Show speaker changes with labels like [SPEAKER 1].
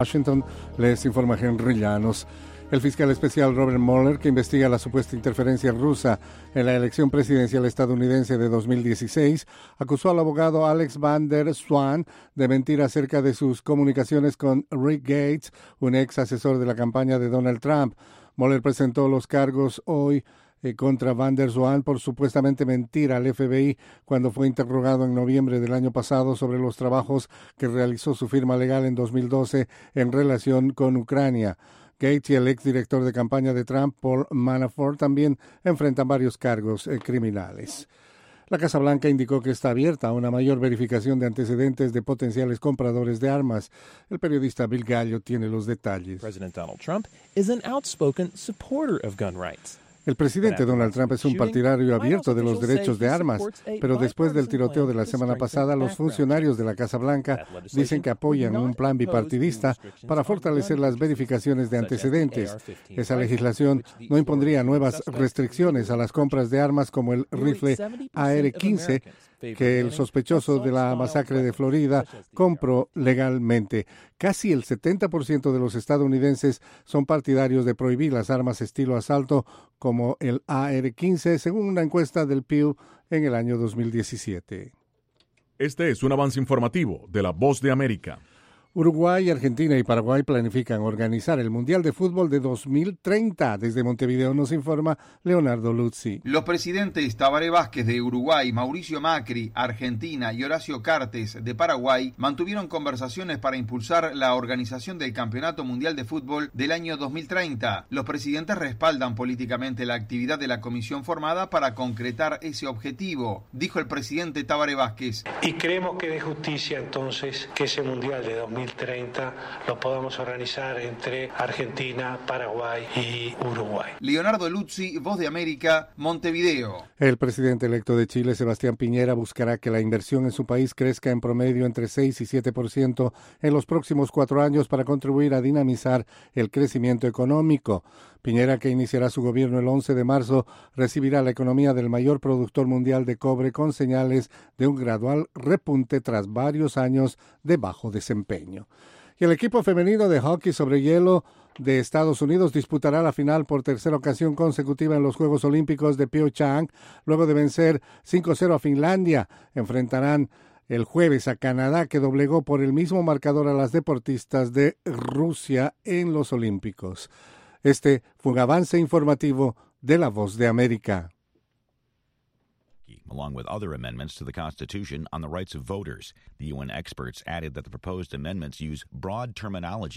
[SPEAKER 1] Washington, les informa Henry Llanos. El fiscal especial Robert Mueller, que investiga la supuesta interferencia rusa en la elección presidencial estadounidense de 2016, acusó al abogado Alex Van der Zwaan de mentir acerca de sus comunicaciones con Rick Gates, un ex asesor de la campaña de Donald Trump. Mueller presentó los cargos hoy contra Van der Zwaan por supuestamente mentir al FBI cuando fue interrogado en noviembre del año pasado sobre los trabajos que realizó su firma legal en 2012 en relación con Ucrania. Gates y el exdirector de campaña de Trump, Paul Manafort, también enfrentan varios cargos criminales. La Casa Blanca indicó que está abierta a una mayor verificación de antecedentes de potenciales compradores de armas. El periodista Bill Gallo tiene los detalles.
[SPEAKER 2] President Donald Trump is an outspoken supporter of gun rights.
[SPEAKER 1] El presidente Donald Trump es un partidario abierto de los derechos de armas, pero después del tiroteo de la semana pasada, los funcionarios de la Casa Blanca dicen que apoyan un plan bipartidista para fortalecer las verificaciones de antecedentes. Esa legislación no impondría nuevas restricciones a las compras de armas como el rifle AR-15 que el sospechoso de la masacre de Florida compró legalmente. Casi el 70% de los estadounidenses son partidarios de prohibir las armas estilo asalto como el AR-15, según una encuesta del Pew en el año 2017.
[SPEAKER 3] Este es un avance informativo de La Voz de América.
[SPEAKER 1] Uruguay, Argentina y Paraguay planifican organizar el Mundial de Fútbol de 2030. Desde Montevideo nos informa Leonardo Luzzi.
[SPEAKER 4] Los presidentes Tabaré Vázquez de Uruguay, Mauricio Macri, Argentina y Horacio Cartes de Paraguay mantuvieron conversaciones para impulsar la organización del Campeonato Mundial de Fútbol del año 2030. Los presidentes respaldan políticamente la actividad de la comisión formada para concretar ese objetivo, dijo el presidente Tabaré Vázquez.
[SPEAKER 5] Y creemos que de justicia entonces que ese Mundial de 2030 lo podamos organizar entre Argentina, Paraguay y Uruguay.
[SPEAKER 4] Leonardo Luzzi, Voz de América, Montevideo.
[SPEAKER 1] El presidente electo de Chile, Sebastián Piñera, buscará que la inversión en su país crezca en promedio entre 6 y 7% en los próximos 4 años para contribuir a dinamizar el crecimiento económico. Piñera, que iniciará su gobierno el 11 de marzo, recibirá la economía del mayor productor mundial de cobre con señales de un gradual repunte tras varios años de bajo desempeño. Y el equipo femenino de hockey sobre hielo de Estados Unidos disputará la final por tercera ocasión consecutiva en los Juegos Olímpicos de Pyeongchang, luego de vencer 5-0 a Finlandia. Enfrentarán el jueves a Canadá, que doblegó por el mismo marcador a las deportistas de Rusia en los Olímpicos. Este fue un avance informativo de La Voz de América.
[SPEAKER 6] Along with other amendments to the Constitution on the rights of voters. The UN experts added that the proposed amendments use broad terminology